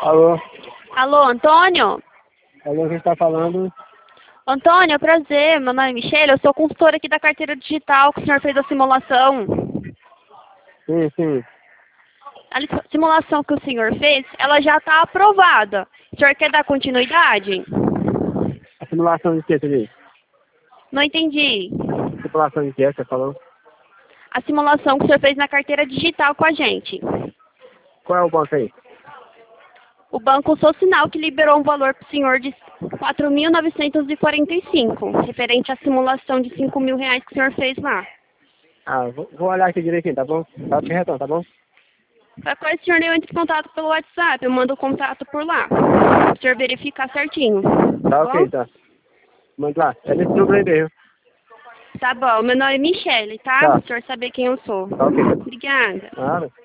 Alô? Alô, Antônio? Alô, quem está falando? Antônio, prazer. Meu nome é Michele, eu sou consultora aqui da carteira digital que o senhor fez a simulação. Sim, sim. A simulação que o senhor fez, ela já está aprovada. O senhor quer dar continuidade? A simulação de que, você disse? Não entendi. Simulação de que você falou? A simulação que o senhor fez na carteira digital com a gente. Qual é o banco aí? O Banco Social que liberou um valor para o senhor de 4.945, referente à simulação de 5 mil reais que o senhor fez lá. Ah, vou olhar aqui direitinho, tá bom? Tá te retorno, tá bom? Qualquer coisa, o senhor entre em contato pelo WhatsApp, eu mando o contato por lá. O senhor verificar certinho. Tá Tá bom? ok, tá. Manda lá. É nesse número aí mesmo. Tá bom, meu nome é Michele, tá? Tá. O senhor saber quem eu sou. Tá ok. Obrigada. Nada.